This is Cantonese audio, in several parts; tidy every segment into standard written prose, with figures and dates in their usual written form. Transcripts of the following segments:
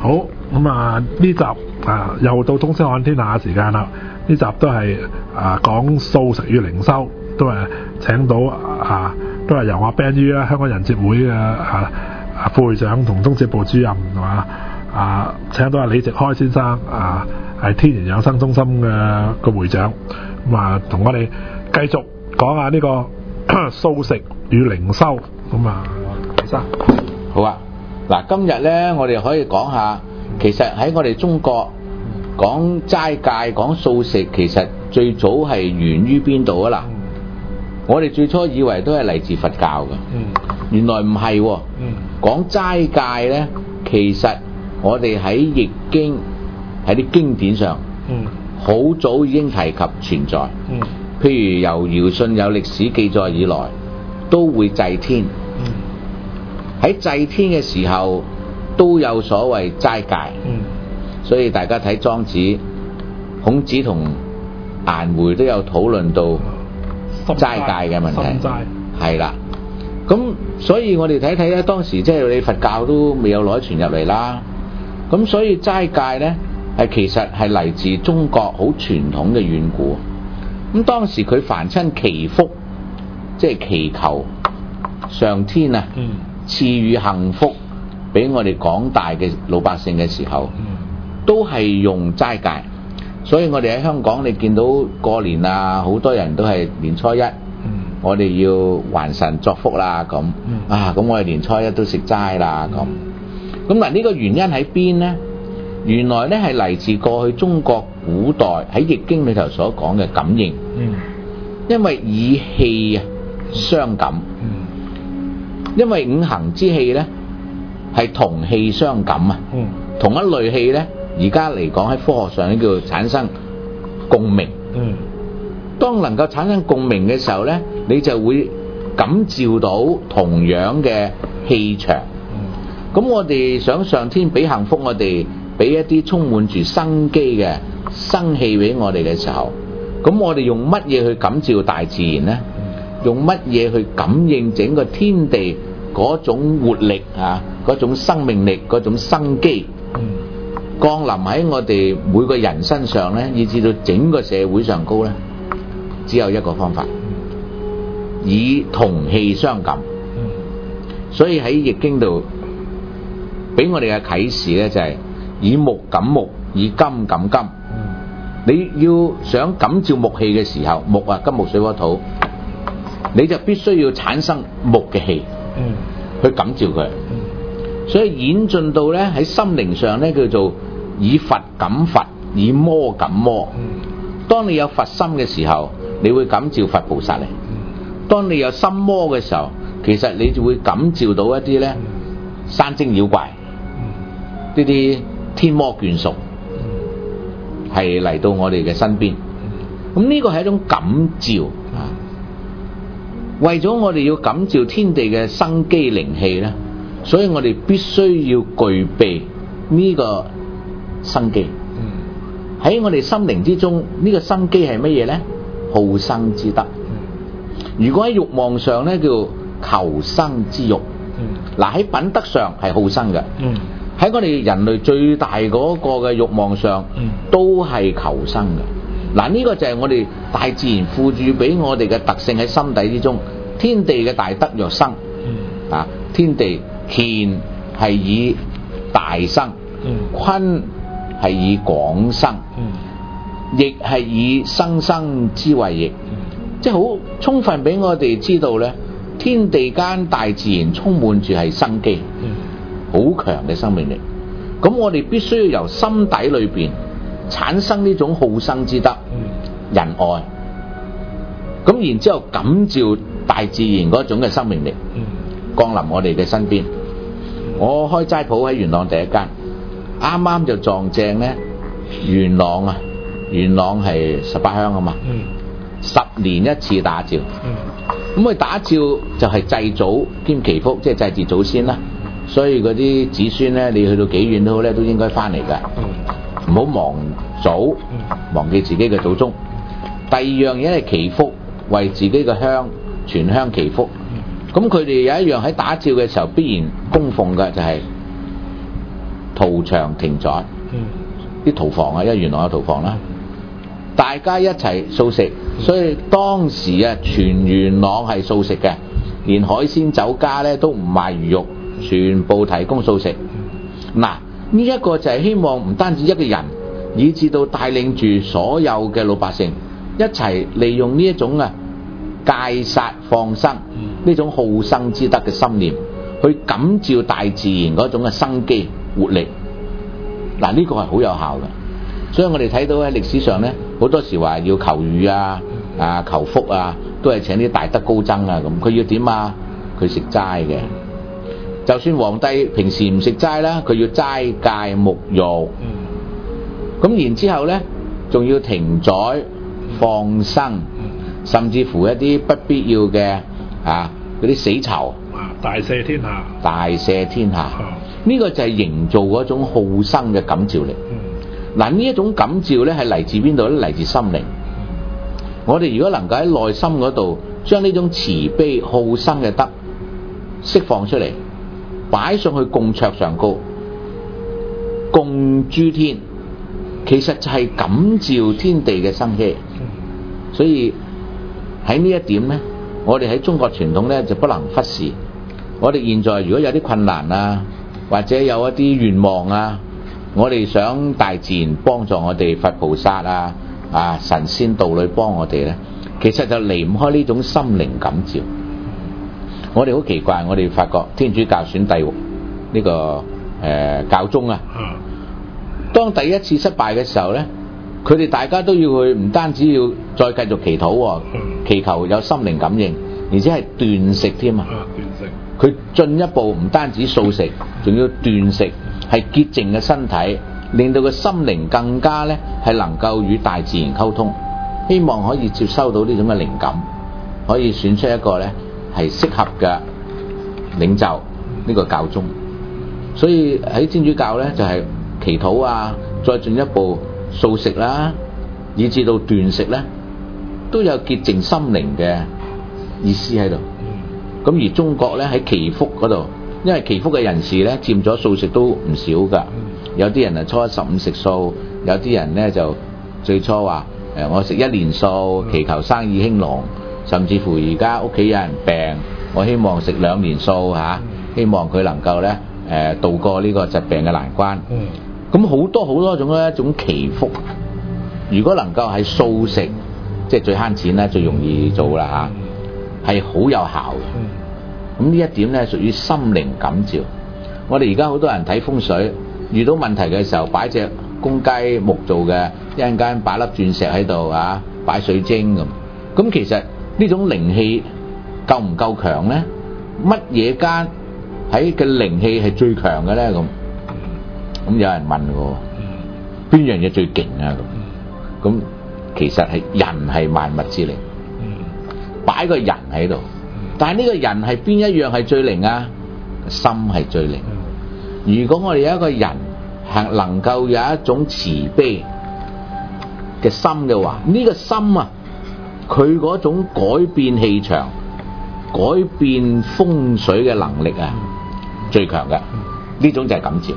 好，咁啊呢集又到通識看天下嘅時間啦。呢集都係講素食與靈修，都係請到都係由阿 Ben Yu 香港人節會嘅副會長同宗旨部主任係嘛請到阿李植開先生係天然養生中心嘅個會長，咁同我哋繼續講下呢個素食與靈修。咁李生好啊。嗱，今日呢，我哋可以講下，其實喺我哋中國講齋戒、講素食，其實最早係源於邊度啊？嗱，我哋最初以為都係嚟自佛教嘅，原來唔係喎。講齋戒呢，其實我哋喺易經喺啲經典上，好早已經提及存在。譬如由堯舜有歷史記載以來，都會祭天。喺祭天嘅時候都有所謂齋戒，所以大家睇莊子，孔子同顏回都有討論到齋戒嘅問題，係啦。咁所以我哋睇睇咧，當時即係你佛教都未有攞傳入嚟啦。咁所以齋戒呢，其實係嚟自中國好傳統嘅遠古。咁當時佢凡親祈福，即係祈求上天賜予幸福俾我哋廣大嘅老百姓嘅時候，都係用齋戒。所以我哋喺香港你見到過年好多人都係年初一，我哋要還神作福啦咁。咁我哋年初一都食齋啦咁。咁嗱，呢個原因喺邊呢？原來呢係嚟自過去中國古代喺易經裏頭所講嘅感應。因為以氣相感。因為五行之氣呢係同氣相感同一類氣呢，而家嚟講喺科學上呢叫做產生共鳴。當能夠產生共鳴嘅時候呢，你就會感召到同樣嘅氣場。咁我哋想上天俾幸福我哋，俾一啲充滿住生機嘅生氣俾我哋嘅時候，咁我哋用乜嘢去感召大自然呢？用乜嘢去感應整個天地嗰種活力嗰種生命力，嗰種生機降臨喺我哋每個人身上呢，以至到整個社會上高呢，只有一個方法，以同氣相感。所以喺易經度俾我哋嘅啟示呢，就係以木感木，以金感金。你要想感召木氣嘅時候，木金木水火土，你就必須要產生木嘅氣去感召佢。所以演進到咧喺心靈上咧，叫做以佛感佛，以魔感魔。當你有佛心嘅時候，你會感召佛菩薩嚟。當你有心魔嘅時候，其實你就會感召到一啲咧山精妖怪，呢啲天魔眷屬係嚟到我哋嘅身邊。咁呢個係一種感召為咗我哋要感召天地嘅生機靈氣呢，所以我哋必須要具備呢個生機。喺我哋心靈之中，呢個生機係乜嘢呢？好生之德。如果喺欲望上呢，叫求生之欲。嗱，喺品德上係好生嘅。喺我哋人類最大嗰個嘅欲望上，都係求生嘅。嗱，呢個就係我哋大自然賦予俾我哋嘅特性喺心底之中。天地嘅大德若生，天地乾係以大生，坤係以廣生，亦係以生生之謂易。即係好充分俾我哋知道咧，天地間大自然充滿住係生機，好強嘅生命力。咁我哋必須要由心底裏邊產生呢種好生之德，仁愛。咁然之後感召大自然嗰種嘅生命力，降臨我哋嘅身邊。我開齋鋪喺元朗第一間，啱啱就撞正咧元朗係18鄉嘛，10年一次打醮。咁佢打醮就係祭祖兼祈福，即係祭祀祖先啦。所以嗰啲子孫咧，你去到幾遠都好咧，都應該翻嚟噶，唔好忘祖，忘記自己嘅祖宗。第二樣嘢係祈福，為自己嘅鄉全鄉祈福。咁佢哋有一樣喺打醮嘅時候必然供奉嘅就係屠場停咗，啲屠房啊，因為元朗有屠房啦，大家一齊素食，所以當時啊，全元朗係素食嘅，連海鮮酒家咧都唔賣魚肉，全部提供素食。嗱，呢一個就係希望唔單止一個人，以至到帶領住所有嘅老百姓一齊利用呢一種啊戒殺放生呢種好生之德嘅心念，去感召大自然嗰種嘅生機活力。嗱，呢個係好有效嘅，所以我哋睇到喺歷史上咧，好多時話要求雨啊、求福啊，都係請啲大德高僧啊咁。佢要點啊？佢食齋嘅。就算皇帝平時唔食齋啦，佢要齋戒沐浴。咁然之後咧，仲要停宰放生，甚至乎一啲不必要嘅嗰啲死囚， 大赦天下。 大赦天下。呢個就係營造嗰種好生嘅感召力。嗱，呢一種感召咧係嚟自邊度咧？嚟自心靈。我哋如果能夠喺內心嗰度將呢種慈悲好生嘅德釋放出嚟，擺上去供桌上高，供諸天，其實就係感召天地嘅生機。所以喺呢一點咧，我哋喺中國傳統咧就不能忽視。我哋現在如果有啲困難啊，或者有一啲願望啊，我哋想大自然幫助我哋，佛菩薩神仙道侶幫我哋咧，其實就離唔開呢種心靈感召。我哋好奇怪，我哋發覺天主教選第呢個教宗啊，當第一次失敗嘅時候咧，佢哋大家都要去，唔單止要再繼續祈禱，祈求有心靈感應，而且係斷食添啊！佢進一步唔單止素食，仲要斷食，係潔淨嘅身體，令到個心靈更加咧係能夠與大自然溝通，希望可以接收到呢種嘅靈感，可以選出一個咧係適合嘅領袖，呢個教宗。所以喺天主教咧就係祈禱啊，再進一步素食啦，以至到斷食咧，都有潔淨心靈嘅意思喺度。咁而中國咧喺祈福嗰度，因為祈福嘅人士咧佔咗素食都唔少噶，有啲人初一十五食素，有啲人咧就最初話我食一年素，祈求生意興隆，甚至乎而家屋企有人病，我希望食2年素希望佢能夠咧渡過呢個疾病嘅難關。咁好多種一種祈福，如果能夠係素食，即係最慳錢啦，最容易做啦係好有效嘅。咁呢一點咧屬於心靈感召。我哋而家好多人睇風水，遇到問題嘅時候擺隻公雞木做嘅，一陣間擺粒鑽石喺度擺水晶咁。咁其實呢種靈氣夠唔夠強咧？乜嘢間喺嘅靈氣係最強嘅咧？咁有人問喎，邊樣嘢最勁啊？咁其實係人係萬物之靈，擺個人喺度，但係呢個人係邊一樣係最靈啊？心係最靈。如果我哋有一個人係能夠有一種慈悲嘅心嘅話，呢個心佢嗰種改變氣場、改變風水嘅能力最強嘅。呢種就係感召。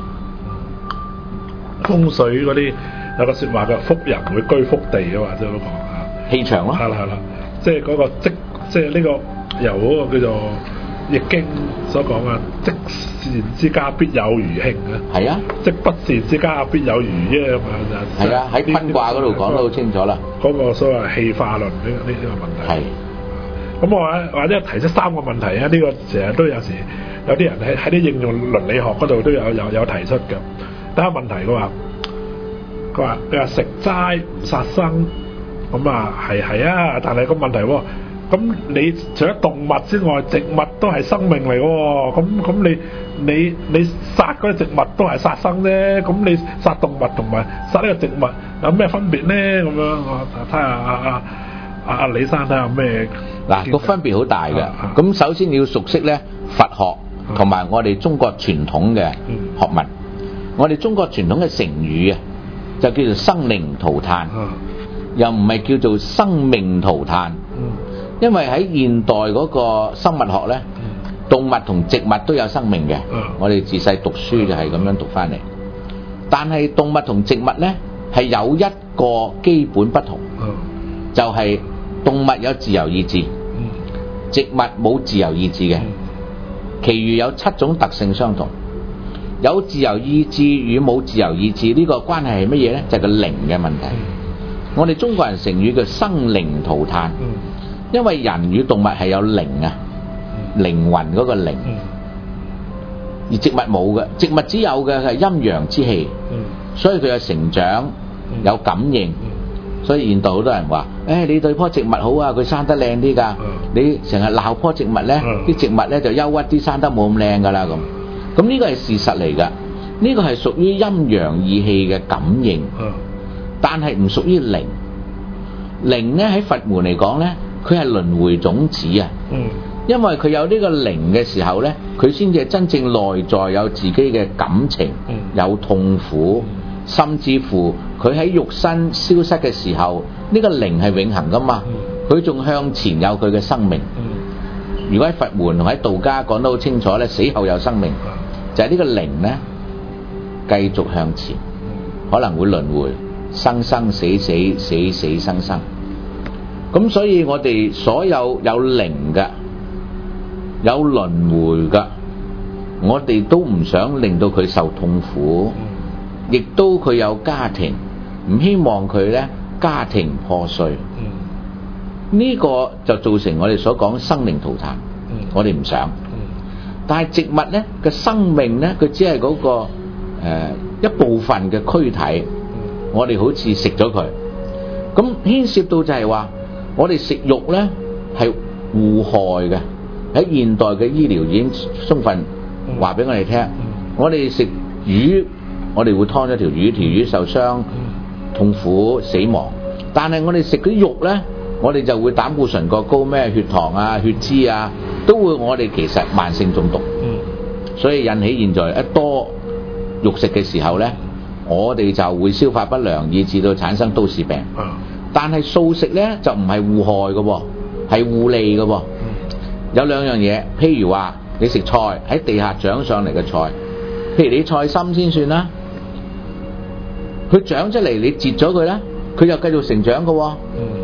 風水嗰啲有個説話嘅，福人會居福地嘅嘛，即係嗰個氣場咯。 係啦，即係嗰個即係呢個由嗰個叫做易經所講積善之家必有餘慶係啊， 積不善之家必有餘殃係啊，喺坤卦嗰度講得好清楚啦。 嗰個所謂氣化論呢個問題。係。咁我或者提出3個問題呢個成日都有時有啲人喺啲應用倫理學嗰度都有提出嘅。第一個問題佢話食齋唔殺生，咁係啊，但係個問題咁你除咗動物之外，植物都係生命嚟喎，咁你殺嗰啲植物都係殺生啫，咁你殺動物同埋殺呢個植物有咩分別呢？咁樣我睇下阿李生睇下咩？ 嗱，個分別好大嘅。咁首先你要熟悉咧佛學同埋我哋中國傳統嘅學問。我哋中國傳統嘅成語就叫做生靈塗炭，又唔係叫做生命塗炭。因為喺現代嗰個生物學咧，動物同植物都有生命嘅。我哋自細讀書就係咁樣讀翻嚟。 但係動物同植物呢係有一個基本不同，就係動物有自由意志，植物冇自由意志嘅。其餘有7種特性相同。有自由意志與冇自由意志呢個關係係乜嘢呢？就係個靈嘅問題。我哋中國人成語叫生靈塗炭，因為人與動物係有靈啊，靈魂嗰個靈，而植物冇嘅，植物只有嘅係陰陽之氣，所以佢有成長，有感應。所以現代好多人話：你對棵植物好啊，佢生得靚啲㗎。你成日鬧棵植物呢，啲植物呢就憂鬱啲，生得冇咁靚㗎啦咁。咁呢個係事實嚟㗎，呢個係屬於陰陽意氣嘅感應，但係唔屬於靈。靈呢喺佛門嚟講呢，佢係輪迴種子啊。因為佢有呢個靈嘅時候呢，佢先至係真正內在有自己嘅感情，有痛苦，甚至乎佢喺肉身消失嘅時候，呢個靈係永恆㗎嘛，佢仲向前有佢嘅生命。如果喺佛門同喺道家講得好清楚呢，死後有生命，就係呢個靈呢繼續向前，可能會輪迴，生生死死，死死生生。咁所以我哋所有有靈嘅，有輪迴嘅，我哋都唔想令到佢受痛苦，亦都佢有家庭，唔希望佢呢家庭破碎。呢個就造成我哋所講生靈塗炭，我哋唔想。但係植物呢嘅生命呢，佢只係嗰個一部分嘅軀體，我哋好似食咗佢。咁牽涉到就係話，我哋食肉呢係互害嘅。喺現代嘅醫療已經充分話俾我哋聽，我哋食魚，我哋會劏咗條魚，條魚受傷、痛苦、死亡。但係我哋食嗰啲肉呢，我哋就會膽固醇過高，咩血糖啊、血脂啊，都會我哋其實慢性中毒。所以引起現在一多肉食嘅時候呢，我哋就會消化不良，以致到產生都市病。但係素食呢，就唔係互害嘅喎，係互利嘅喎。有兩樣嘢，譬如話你食菜喺地下長上嚟嘅菜，譬如你菜心先算啦，佢長出嚟你截咗佢啦，佢又繼續成長嘅喎。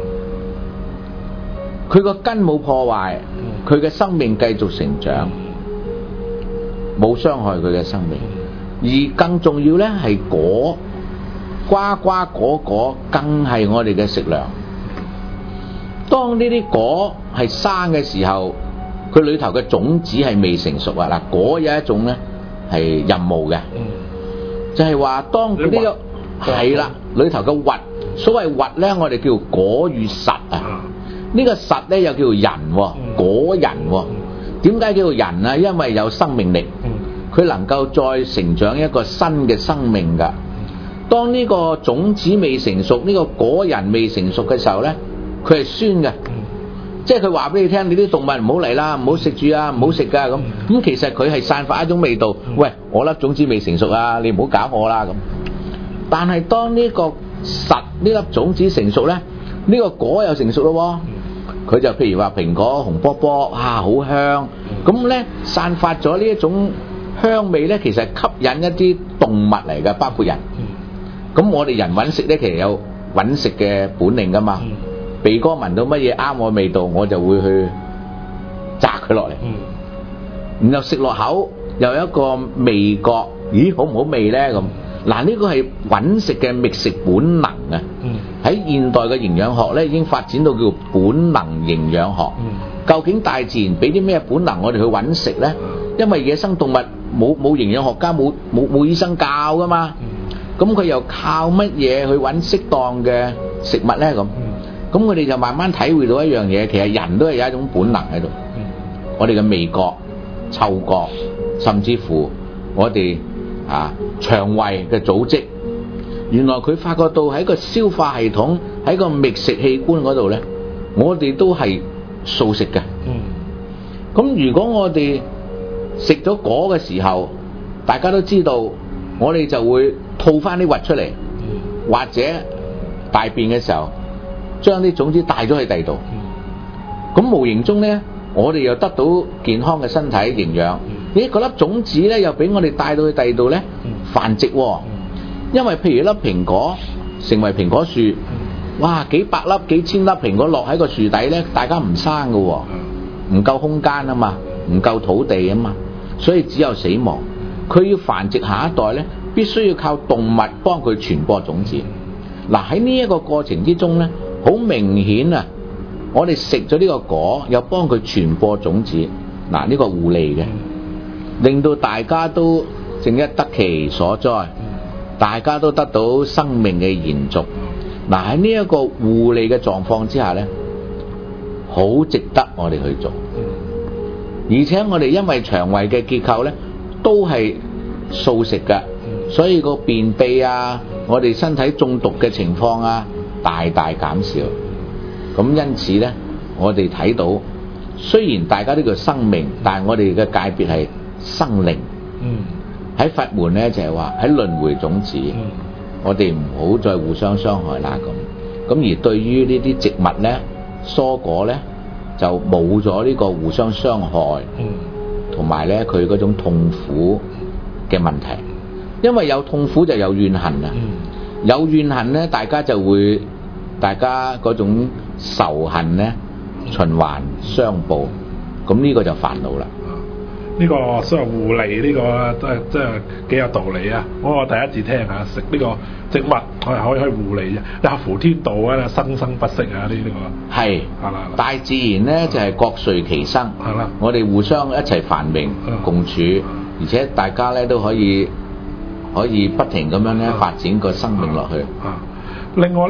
佢個根冇破壞，佢嘅生命繼續成長，冇傷害佢嘅生命。而更重要呢係果，瓜瓜果果更係我哋嘅食糧。當呢啲果係生嘅時候，佢裏頭嘅種子係未成熟啊！嗱，果有一種呢係任務嘅，就係話當呢個係啦，裏頭嘅核，所謂核呢，我哋叫果與實啊。呢個實呢又叫做人喎，果人喎。點解叫做人啊？因為有生命力，佢能夠再成長一個新嘅生命㗎。當呢個種子未成熟，呢個果人未成熟嘅時候呢，佢係酸嘅。即係佢話俾你聽，你啲動物唔好嚟啦，唔好食住啊，唔好食㗎咁。其實佢係散發一種味道，喂，我粒種子未成熟啊，你唔好搞我啦咁。但係當呢個實呢粒種子成熟呢，呢個果又成熟咯喎，佢就譬如話蘋果紅卜卜啊，好香。咁呢散發咗呢一種香味呢，其實吸引一啲動物嚟嘅，包括人。咁我哋人揾食呢，其實有揾食嘅本領㗎嘛。鼻哥聞到乜嘢啱我味道，我就會去摘佢落嚟，然後食落口又有一個味覺，咦，好唔好味呢？咁嗱，呢個係揾食嘅覓食本能啊！喺現代嘅營養學呢，已經發展到叫本能營養學。究竟大自然俾啲咩本能我哋去揾食呢？因為野生動物冇營養學家，冇醫生教㗎嘛。咁佢又靠乜嘢去揾適當嘅食物呢？咁我哋就慢慢體會到一樣嘢，其實人都係有一種本能喺度。我哋嘅味覺、嗅覺，甚至乎我哋腸胃嘅組織，原來佢發覺到喺個消化系統、喺個覓食器官嗰度呢，我哋都係素食嘅。咁如果我哋食咗果嘅時候，大家都知道，我哋就會吐翻啲核出嚟，或者大便嘅時候，將啲種子帶咗去第二度，咁無形中呢，我哋又得到健康嘅身體營養。嗰粒種子呢，又俾我哋帶到去第二度呢繁殖喎。 因為譬如一粒蘋果成為蘋果樹，哇，幾百粒幾千粒蘋果落喺個樹底呢，大家唔生㗎喎，唔夠空間啊嘛，唔夠土地啊嘛，所以只有死亡。佢要繁殖下一代呢，必須要靠動物幫佢傳播種子。嗱，喺呢一個過程之中呢，好明顯啊，我哋食咗呢個果，又幫佢傳播種子。嗱，呢個互利嘅，令到大家都正一得其所哉，大家都得到生命嘅延續。嗱，喺呢一個互利嘅狀況之下呢，好值得我哋去做。而且我哋因為腸胃嘅結構呢，都係素食嘅，所以個便秘啊，我哋身體中毒嘅情況啊，大大減少。咁因此呢，我哋睇到雖然大家都叫生命，但係我哋嘅界別係生靈。喺佛門呢，就係話喺輪迴種子，我哋唔好再互相傷害啦咁。咁而對於呢啲植物呢，蔬果呢，就冇咗呢個互相傷害，同埋呢佢嗰種痛苦嘅問題。因為有痛苦就有怨恨啊，有怨恨呢，大家嗰種仇恨呢循環相報，咁呢個就煩惱啦。 呢個相互利呢個都係真係幾有道理啊！我第一次聽下食呢個植物係可以互利嘅，你合乎天道啊，生生不息啊！呢個係啦， 大自然呢就係各隨其生， 係啦， 我哋互相一齊繁榮共處，而且大家呢都可以不停咁樣呢發展個生命落去。 另外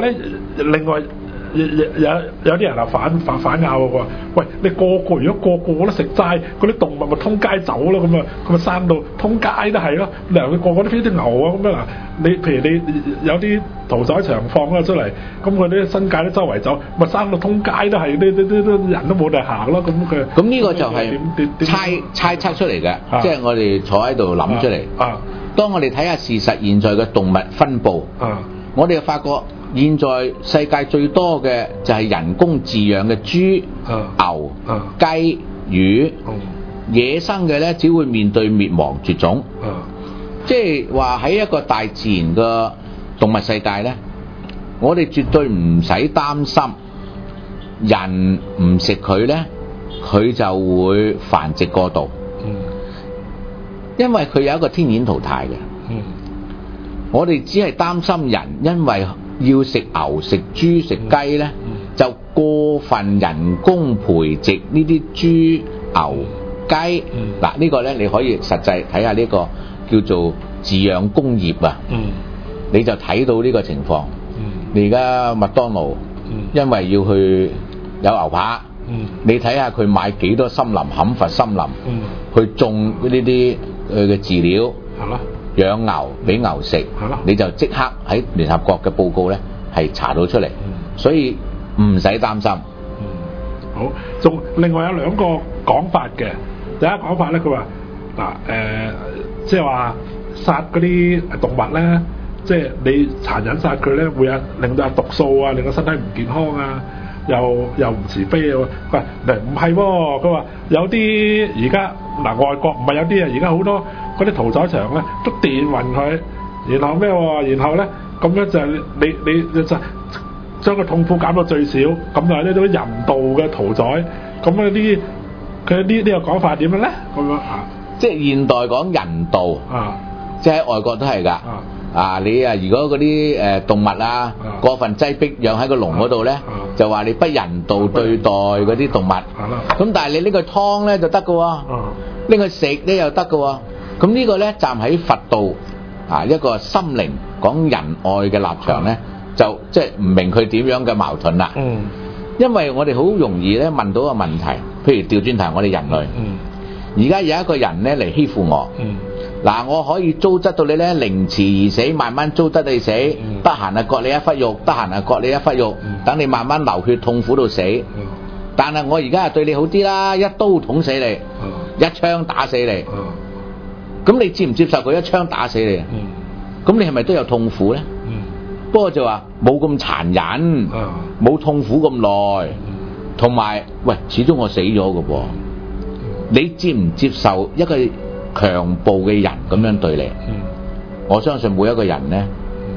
有啲人啊反拗喎，喂，你如果個個都食齋，嗰啲動物咪通街走咯，咁咪生到通街都係咯。嗱，佢個個都飛啲牛啊咁樣嗱，你譬如你有啲屠宰場放咗出嚟，咁佢啲新界都周圍走，咪生到通街都係，啲人都冇地行咯。 咁呢個就係猜測出嚟嘅，即係我哋坐喺度諗出嚟。當我哋睇下事實現在嘅動物分佈，我哋就發覺現在世界最多嘅就係人工飼養嘅豬、牛、雞、魚，野生嘅呢只會面對滅亡絕種。即係話喺一個大自然嘅動物世界呢，我哋絕對唔使擔心人唔食佢呢，佢就會繁殖過度。因為佢有一個天然淘汰嘅。我哋只係擔心人因為要食牛、食豬、食雞呢，就過分人工培植呢啲豬、牛、雞。嗱，呢個呢，你可以實際睇下呢個叫做飼養工業啊。你就睇到呢個情況。你而家麥當勞，因為要去有牛扒，你睇下佢買幾多森林、砍伐森林，去種呢啲嘅飼料。養牛俾牛食，你就即刻喺聯合國嘅報告呢係查到出嚟，所以唔使擔心。 好，仲另外有兩個講法嘅。第一講法呢，佢話即係話殺嗰啲動物呢，即係你殘忍殺佢呢，會令到有毒素啊，令到身體唔健康啊，又唔慈悲啊。佢話唔係喎，佢話有啲而家外國唔係有啲啊，而家好多嗰啲屠宰場咧都電暈佢，然後咩喎？然後咧咁樣就你就將個痛苦減到最少，咁就係呢種人道嘅屠宰。咁啊佢呢個講法點樣咧？咁樣即係現代講人道即係喺外國都係㗎。你如果嗰啲動物過分擠迫養喺個籠嗰度咧，就話你不人道對待嗰啲動物。咁但係你拎佢湯咧就得㗎喎，拎佢食咧又得㗎喎。咁呢個咧站喺佛道一個心靈講仁愛嘅立場咧，就即係唔明佢點樣嘅矛盾啦。因為我哋好容易咧問到個問題，譬如調轉頭我哋人類，而家有一個人咧嚟欺負我。我可以糟質到你咧凌遲而死，慢慢糟質你死，得閒割你一忽肉，得閒割你一忽肉，等你慢慢流血痛苦到死。但係我而家係對你好啲啦，一刀捅死你，一槍打死你。咁你接唔接受佢一槍打死你？咁你係咪都有痛苦呢？不過就話冇咁殘忍，冇痛苦咁耐，同埋始終我死咗㗎噃。你接唔接受一個強暴嘅人咁樣對你？我相信每一個人呢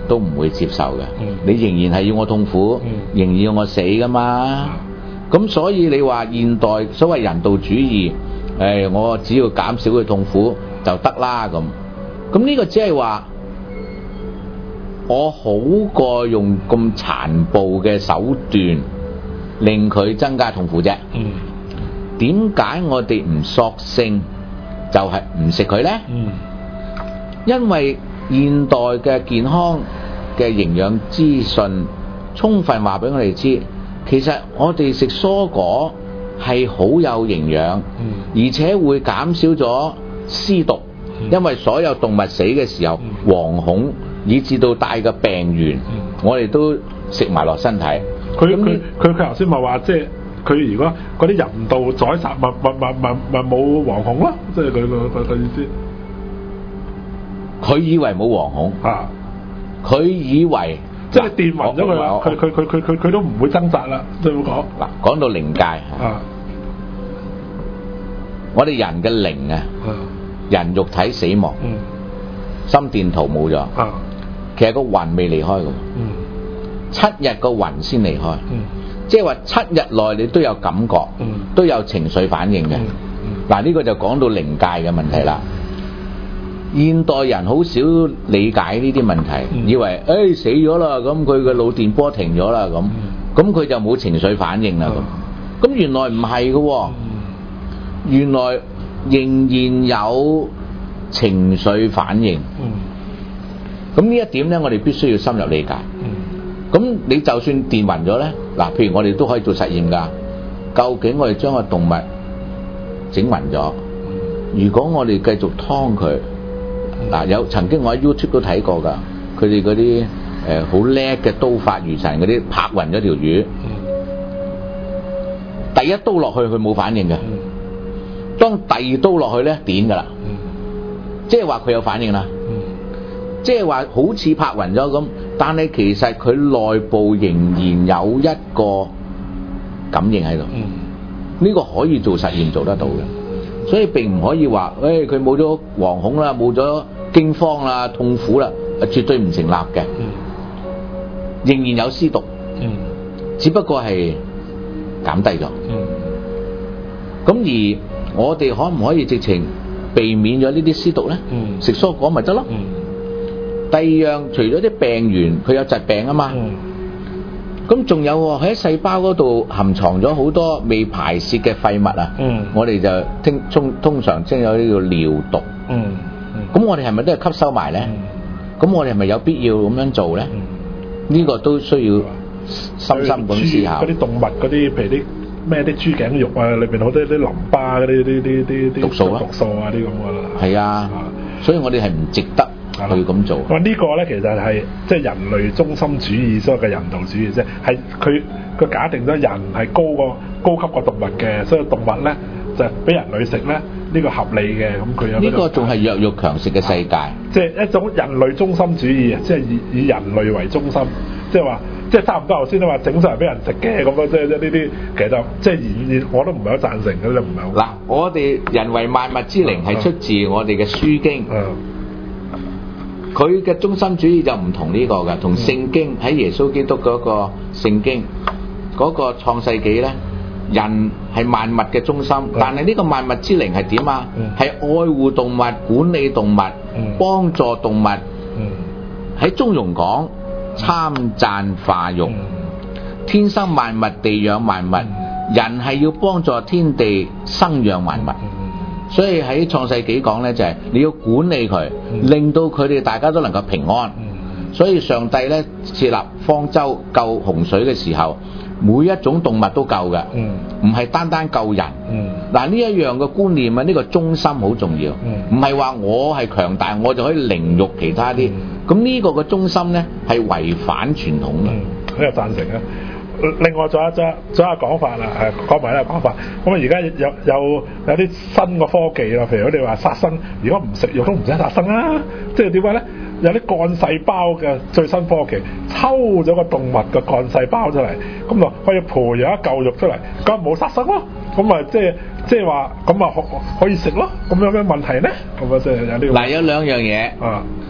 都唔會接受嘅。你仍然係要我痛苦，仍然要我死噶嘛。咁所以你話現代所謂人道主義，我只要減少佢痛苦就得啦咁。咁呢個只係話我好過用咁殘暴嘅手段令佢增加痛苦啫。點解我哋唔索性就係唔食佢呢？因為現代嘅健康嘅營養資訊充分話俾我哋知，其實我哋食蔬果係好有營養，而且會減少咗屍毒，因為所有動物死嘅時候，惶恐以至到帶嘅病源，我哋都食埋落身體。 佢頭先咪話，即係佢如果嗰啲人道宰殺，咪冇惶恐咯，即係佢個意思。 佢以為冇惶恐啊！佢以為即係電暈咗佢，佢都唔會掙扎啦。即係咁講。 嗱，講到靈界啊，我哋人嘅靈啊，人肉體死亡，心電圖冇咗，其實個魂未離開嘅，7日個魂先離開，即係話7日內你都有感覺，都有情緒反應嘅。嗱，呢個就講到靈界嘅問題啦。現代人好少理解呢啲問題，以為死咗啦，咁佢嘅腦電波停咗啦，咁佢就冇情緒反應啦，咁原來唔係嘅，原來仍然有情緒反應。咁呢一點呢，我哋必須要深入理解。咁你就算電暈咗呢，嗱，譬如我哋都可以做實驗㗎。究竟我哋將個動物整暈咗，如果我哋繼續劏佢，有曾經我喺 YouTube 都睇過㗎，佢哋嗰啲好叻嘅刀法如神嗰啲拍暈咗條魚，第一刀落去佢冇反應嘅，當第二刀落去咧點㗎啦，即係話佢有反應啦，即係話好似拍暈咗咁，但係其實佢內部仍然有一個感應喺度，呢個可以做實驗做得到嘅，所以並唔可以話佢冇咗惶恐啦，冇咗驚慌啦，痛苦啦，絕對唔成立嘅，仍然有屍毒，只不過係減低咗。咁而我哋可唔可以直情避免咗呢啲屍毒呢？食蔬果咪得咯。第二樣，除咗啲病源，佢有疾病啊嘛。咁仲有喺細胞嗰度含藏咗好多未排泄嘅廢物啊。我哋就通常稱有呢個尿毒。咁我哋係咪都係吸收埋呢？咁我哋係咪有必要咁樣做呢？呢個都需要深深咁思考。嗰啲動物嗰啲，譬如啲咩啲豬頸肉啊，裏邊好多啲淋巴嗰啲毒素啊啲咁噶啦。係啊， 所以我哋係唔值得去咁做。 呢個咧其實係即係人類中心主義所謂嘅人道主義啫，係佢假定咗人係高級過動物嘅，所以動物咧就俾人類食咧呢個合理嘅，咁佢有呢個仲係弱肉強食嘅世界， 即係一種人類中心主義啊，即係以人類為中心，即係話即係差唔多頭先都話整上嚟俾人食嘅咁樣，即係呢啲其實就即係我都唔係好贊成嘅，就唔係好。 嗱，我哋人為萬物之靈係出自我哋嘅書經。佢嘅中心主義就唔同呢個嘅，同聖經喺耶穌基督嗰個聖經嗰個創世紀呢，人係萬物嘅中心，但係呢個萬物之靈係點啊？係愛護動物、管理動物、幫助動物。喺中庸講參贊化育，天生萬物，地養萬物，人係要幫助天地生養萬物。所以喺創世紀講呢，就係你要管理佢，令到佢哋大家都能夠平安。所以上帝呢設立方舟救洪水嘅時候，每一種動物都救嘅，唔係單單救人。嗱，呢一樣嘅觀念啊，呢個中心好重要，唔係話我係強大，我就可以凌辱其他啲。咁呢個嘅中心呢係違反傳統嘅。 呢個贊成啊！另外仲有講法啦，講埋呢個講法。咁啊，而家有啲新嘅科技啦，譬如我哋話殺生，如果唔食肉都唔使殺生啦。即係點解咧？有啲幹細胞嘅最新科技，抽咗個動物嘅幹細胞出嚟，咁就可以培養一嚿肉出嚟，咁冇殺生咯。咁啊，即係話咁啊可以食咯。咁有咩問題咧？咁啊，即係有呢個。 嗱，有兩樣嘢。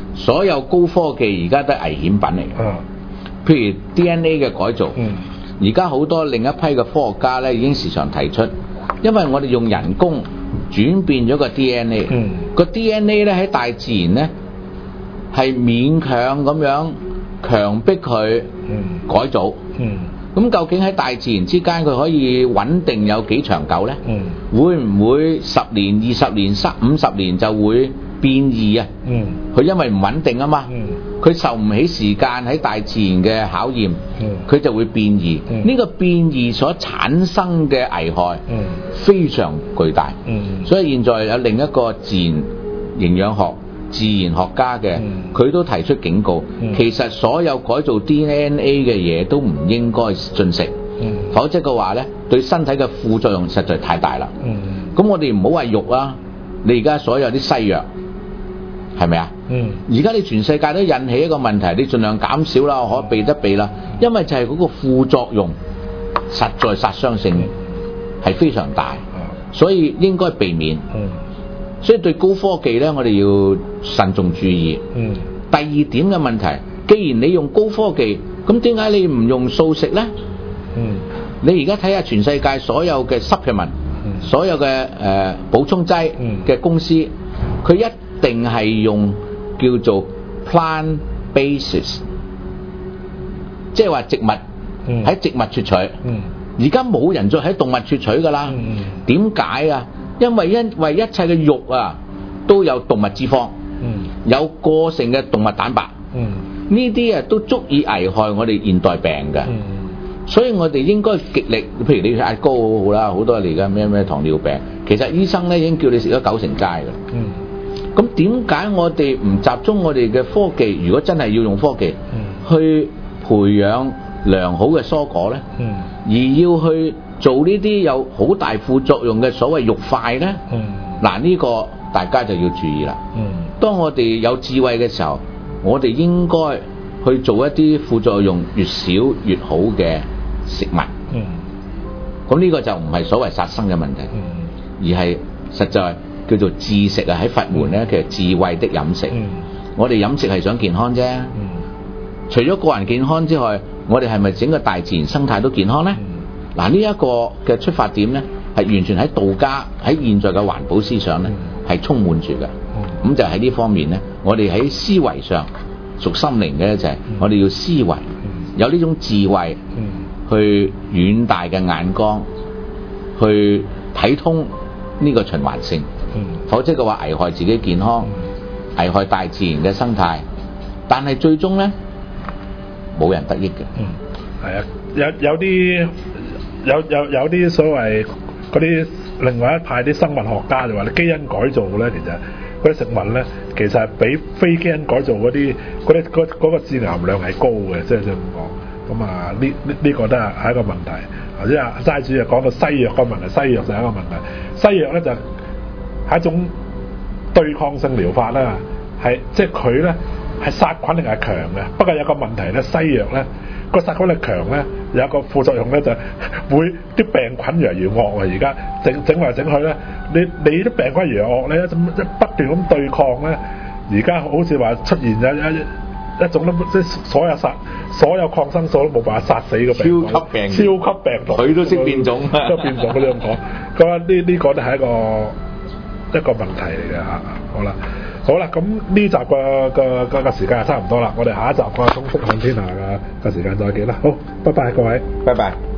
所有高科技而家都係危險品嚟嘅。 啊譬如 DNA 嘅改造， 嗯而家好多另一批嘅科學家咧已經時常提出，因為我哋用人工轉變咗個 DNA，個 DNA 咧喺大自然咧係勉強咁樣強迫佢改造。咁究竟喺大自然之間佢可以穩定有幾長久呢？會唔會10年、20年、50年就會變異啊？佢因為唔穩定啊嘛，佢受唔起時間喺大自然嘅考驗，佢就會變異。呢個變異所產生嘅危害非常巨大。所以現在有另一個自然營養學、自然學家嘅，佢都提出警告，其實所有改造 DNA 嘅嘢都唔應該進食，否則嘅話呢，對身體嘅副作用實在太大啦。咁我哋唔好話肉啊，你而家所有啲西藥係咪啊？而家你全世界都引起一個問題，你盡量減少啦，可避得避啦，因為就係嗰個副作用實在殺傷性係非常大，所以應該避免。所以對高科技呢，我哋要慎重注意。第二點嘅問題，既然你用高科技，咁點解你唔用素食呢？你而家睇下全世界所有嘅 supplement，所有嘅補充劑嘅公司，佢一定係用叫做 plant basis， 即係話植物喺植物萃取。而家冇人再喺動物萃取㗎啦。點解啊？因為一切嘅肉啊都有動物脂肪，有過剩嘅動物蛋白，呢啲啊都足以危害我哋現代病嘅。所以我哋應該極力，譬如你血壓高好啦，好多你而家咩糖尿病，其實醫生咧已經叫你食咗9成齋㗎。咁點解我哋唔集中我哋嘅科技？如果真係要用科技去培養良好嘅蔬果呢，而要去做呢啲有好大副作用嘅所謂肉塊呢，嗱呢個大家就要注意啦。當我哋有智慧嘅時候，我哋應該去做一啲副作用越少越好嘅食物。咁呢個就唔係所謂殺生嘅問題，而係實在叫做智食啊！喺佛門呢，其實智慧的飲食。我哋飲食係想健康啫。除咗個人健康之外，我哋係咪整個大自然生態都健康呢？嗱，呢一個嘅出發點呢，係完全喺道家喺現在嘅環保思想呢，係充滿住嘅。咁就喺呢方面呢，我哋喺思維上屬心靈嘅就係我哋要思維，有呢種智慧，去遠大嘅眼光，去睇通呢個循環性。否則嘅話危害自己健康，危害大自然嘅生態，但係最終呢，冇人得益嘅。 係啊，有啲所謂嗰啲另外一派啲生物學家就話你基因改造咧，其實嗰啲食物咧，其實係比非基因改造嗰個致癌量係高嘅，即係咁講。咁啊，呢個都係一個問題。頭先阿齋主就講到西藥個問題，西藥就係一個問題。西藥咧就係一種對抗性療法啦，係即係佢咧係殺菌力係強嘅。不過有個問題咧，西藥咧個殺菌力強咧，有一個副作用咧就會啲病菌越嚟越惡啊！而家整嚟整去咧，你啲病菌越嚟越惡咧，不斷咁對抗咧，而家好似話出現一種即係所有抗生素都冇辦法殺死個病菌，超級病毒， 佢都識變種， 都變種嗰啲咁講。咁啊呢個都係一個問題嚟嘅嚇。好啦，咁呢集個時間就差唔多啦，我哋下一集個通識看天下嘅時間再見啦。好，拜拜各位， 拜拜。